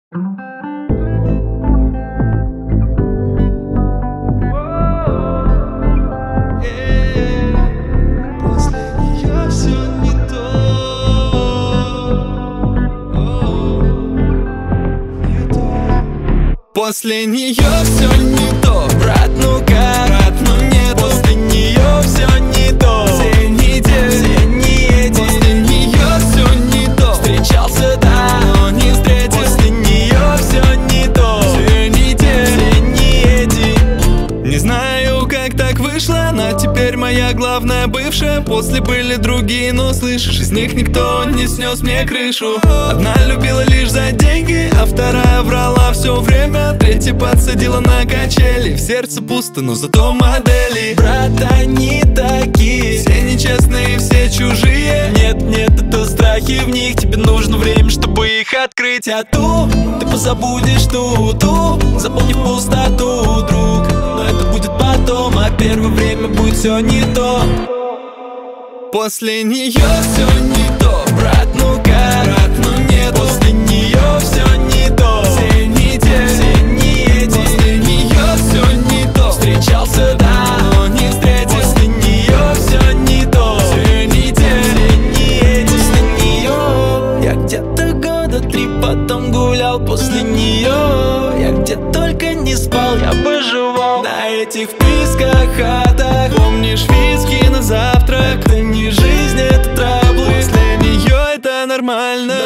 После нее все не то, брат, ну как? Брат, ну нет, после нее все не то. Все не те, все не эти. После нее все не то. Встречался, да, но не встретил. После нее все не то. Все не те, все не эти. Не знаю, как так вышло, но теперь моя главная бывшая. После были другие, но слышишь, из них никто не снес мне крышу. Одна любила лишь за деньги, а вторая врала все время. Третья подсадила на качели. В сердце пусто, но зато модели. Брат, они такие, все нечестные, все чужие. Нет, нет, это страхи в них. Тебе нужно время, чтобы их открыть. А ту ты позабудешь, ту заполнив пустоту, друг. Но это будет потом, а первое время будет все не то. После нее все не то, брат, ну как? Брат, ну нет, после нее все не то. Все не те, все не эти. После нее все не то. Встречался, да, но не встретил. После нее все не то. Все не те, все не эти. После нее я где-то года 3 потом гулял. После нее я где только не спал, я выживал на этих вписках, хатах. Помнишь виски на завтрак? Это не жизнь, это траблы. После нее это нормально.